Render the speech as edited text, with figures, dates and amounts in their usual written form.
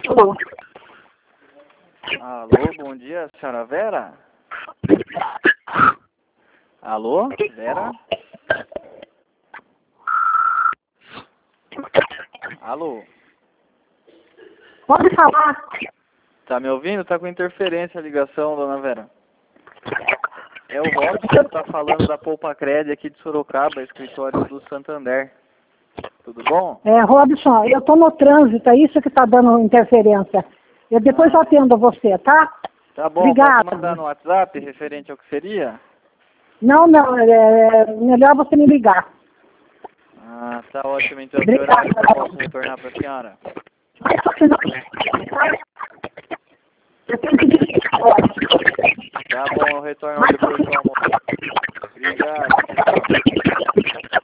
Alô, bom dia, senhora Vera? Alô, Vera? Alô? Pode falar. Tá me ouvindo? Tá com interferência a ligação, dona Vera. É o Robson que tá falando da Poupa Cred aqui de Sorocaba, escritório do Santander. Tudo bom? Robson, eu tô no trânsito, é isso que tá dando interferência. Eu depois atendo você, tá? Tá bom, Obrigada. posso mandar no WhatsApp referente ao que seria? Não, é melhor você me ligar. Ah, tá ótimo. Então, que Obrigada. horário que eu posso retornar pra senhora? Tá bom, eu retorno depois do almoço. Obrigado. Tchau.